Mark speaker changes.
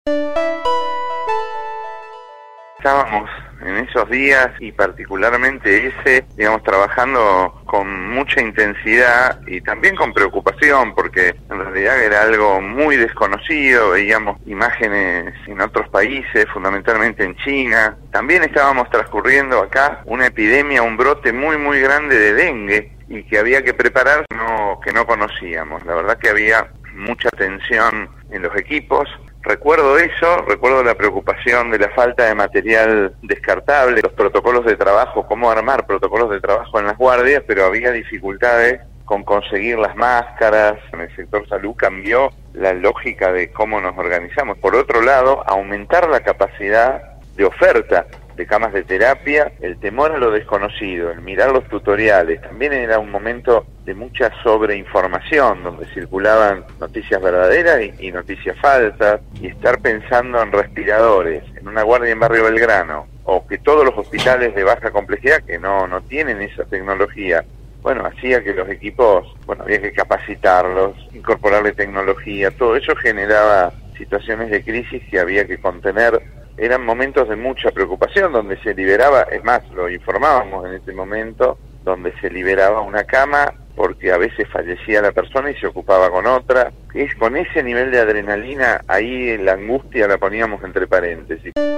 Speaker 1: Estábamos en esos días y particularmente trabajando con mucha intensidad y también con preocupación porque en realidad era algo muy desconocido, veíamos imágenes en otros países, fundamentalmente en China. También estábamos transcurriendo acá una epidemia, un brote muy grande de dengue y que había que preparar que no conocíamos. La verdad que había mucha tensión en los equipos. Recuerdo eso, recuerdo la preocupación de la falta de material descartable, los protocolos de trabajo, cómo armar protocolos de trabajo en las guardias, pero había dificultades con conseguir las máscaras. En el sector salud cambió la lógica de cómo nos organizamos. Por otro lado, aumentar la capacidad de oferta de camas de terapia, el temor a lo desconocido, el mirar los tutoriales. También era un momento de mucha sobreinformación, donde circulaban noticias verdaderas y noticias falsas, y estar pensando en respiradores, en una guardia en Barrio Belgrano, o que todos los hospitales de baja complejidad que no tienen esa tecnología, hacía que los equipos, había que capacitarlos, incorporarle tecnología, todo eso generaba situaciones de crisis que había que contener. Eran momentos de mucha preocupación, donde se liberaba, es más, lo informábamos en ese momento, donde se liberaba una cama porque a veces fallecía la persona y se ocupaba con otra. Con ese nivel de adrenalina, ahí la angustia la poníamos entre paréntesis.